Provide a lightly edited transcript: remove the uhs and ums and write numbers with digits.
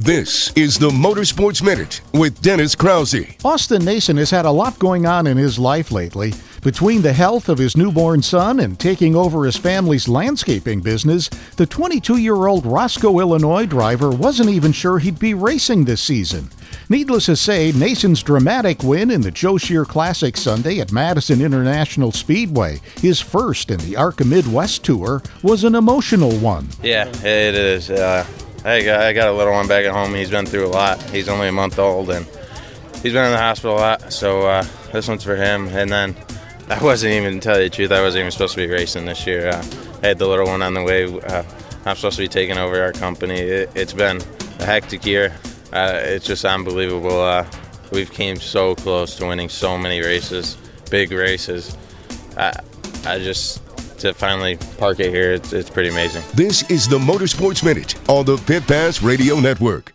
This is the Motorsports Minute with Dennis Krause. Austin Nason has had a lot going on in his life lately. Between the health of his newborn son and taking over his family's landscaping business, the 22-year-old Roscoe, Illinois driver wasn't even sure he'd be racing this season. Needless to say, Nason's dramatic win in the Joe Shear Classic Sunday at Madison International Speedway, his first in the ARCA Midwest Tour, was an emotional one. Yeah, it is. I got a little one back at home. He's been through a lot. He's only a month old, and he's been in the hospital a lot, so this one's for him. And then I wasn't even, to tell you the truth, I wasn't even supposed to be racing this year. I had the little one on the way. I'm supposed to be taking over our company. It's been a hectic year. It's just unbelievable. We've came so close to winning so many races, big races. To finally park it here, it's pretty amazing. This is the Motorsports Minute on the Pit Pass Radio Network.